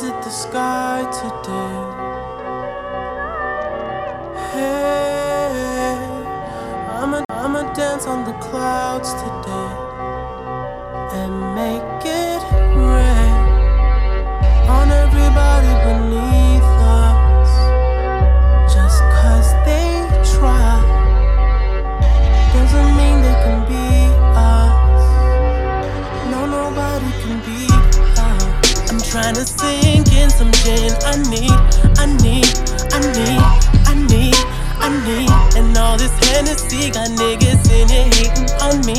visit the sky today. Hey, I'ma dance on the clouds today and make it rain on everybody beneath us. Just 'cause they try doesn't mean they can be us. No, nobody can beat us. I'm trying to sink in some gin. I need, and all this Hennessy got niggas in it hating on me.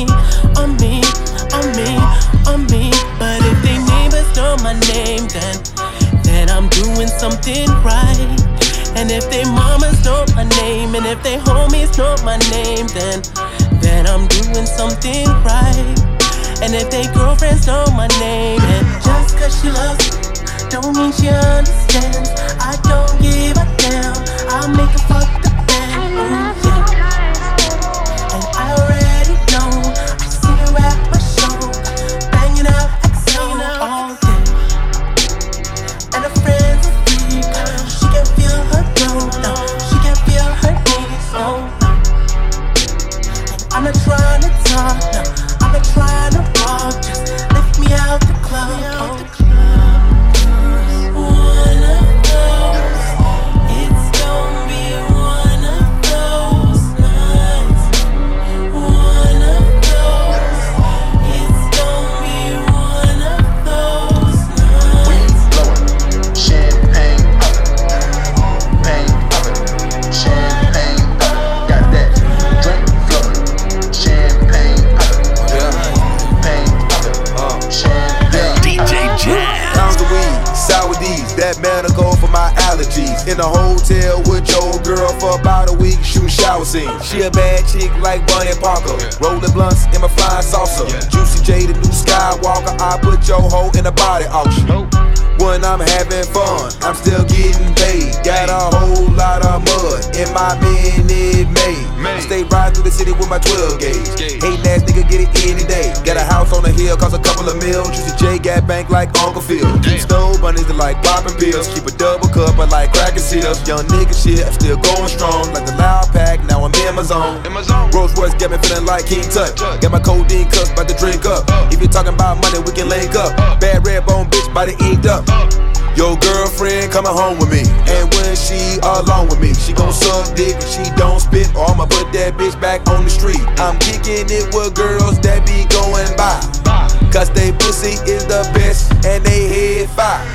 But if they neighbors know my name, then I'm doing something right. And if they mamas know my name, and if they homies know my name, then I'm doing something right. And if they girlfriends know my name, and just 'cause she loves me don't mean she understands. I don't give a damn. I'll make her fuck the band. Ooh, yeah. And I already know. I see her at my show, banging out XO all day. And her friends are weak. She can feel her throat, no, she can feel her knees. Oh, and I'm not trying to talk, no, I'm not trying to walk. Just lift me out the club. Oh. That medical for my allergies. In a hotel with your girl for about a week, shooting shower scenes. She a bad chick like Bunny Parker. Rolling blunts in my flying saucer. Juicy J, the new Skywalker. I put your hoe in a body auction. When I'm having fun, I'm still getting paid. Got a whole lot of mud in my Minute Maid. Stay riding through the city with my 12 gauge. Hating ass nigga get it any day. Got a house on the hill, cost a couple of mil. Juicy J got bank like Uncle Phil. Stove bunnies that like popping pills. Keep a double cup, I like cracking seals. Young nigga shit, I'm still going strong. Like the loud pack, now I'm in my zone. Rolls Royce got me feeling like King Tut. Got my codeine cups, about to drink up. If you're talking about money, we can link up. Bad red bone bitch, body inked up. Your girlfriend coming home with me, and when she alone with me, she gon' suck dick and she don't spit, or I'ma put that bitch back on the street. I'm kicking it with girls that be going by, 'cause they pussy is the best and they head fire.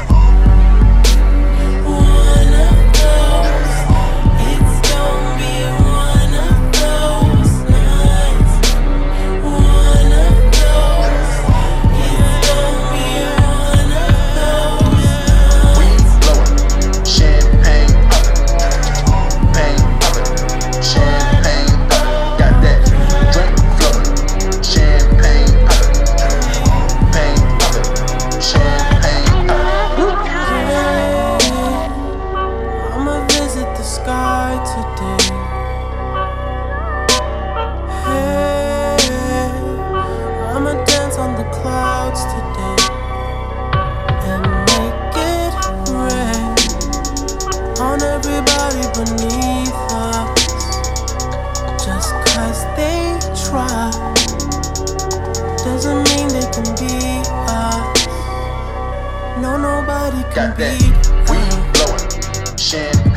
Doesn't mean they can be us. No, nobody can got that beat weed blowing, champagne